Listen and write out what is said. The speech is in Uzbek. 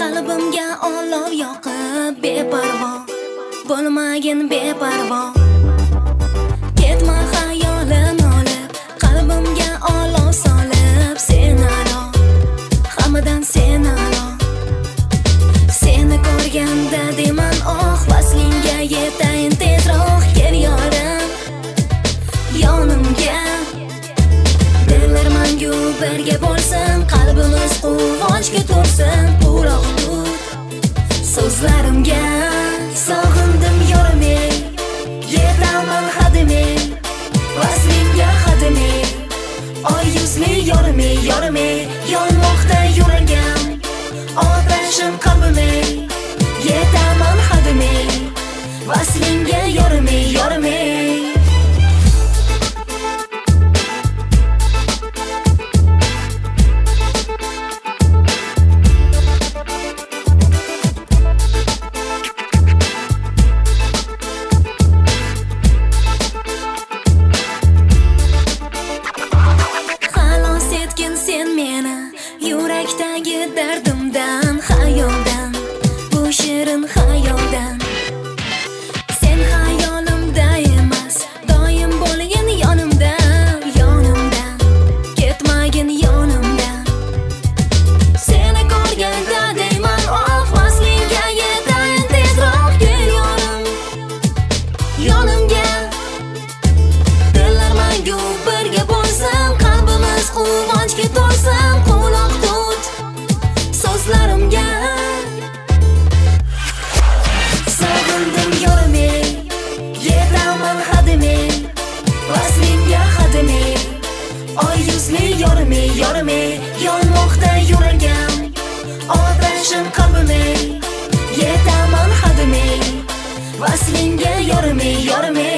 qalbimga olov yoqib beparvo bo'lmagin beparvo. Ketma xayolim olib, qalbimga olov solib, sen aro, hammadan sen aro. Seni ko'rganda deyman oh, vaslingga yetayin tezroq kel yorim yonimga. Dillar mangu birga bo'lsin, qalbimiz quvonchga to'lsin. Quloq tut so'zlarimga, sog'indim yorimga, yetaman hadimga, vaslingga hadimga. Oy yuzli yorimga, yorimga, yonmoqda yuragim, otashim qalbimga, yetaman hadimga, vaslingga yorimga, yorimga. Sen meni yurakdagi dardimdan, xayoldan, bu shirin xayoldan. Sen xayolimda emas, doim bo'lgin yonimda, yonimdan, ketmagin yonimdan. Seni ko'rganda deyman oh, vaslingga yetayin tezroq kel yorim yonimga. Dillar mangu birga bo'lsin, qalbimiz quvonchga to'lsin. Quloq tut so'zlarimga, sog'indim yorimga, yetaman hadimga, vaslingga hadimga. Oy yuzli yorimga, yorimga, yonmoqda yuragim, otashim qalbimga, yetaman hadimga, vaslingga yorimga, yorimga.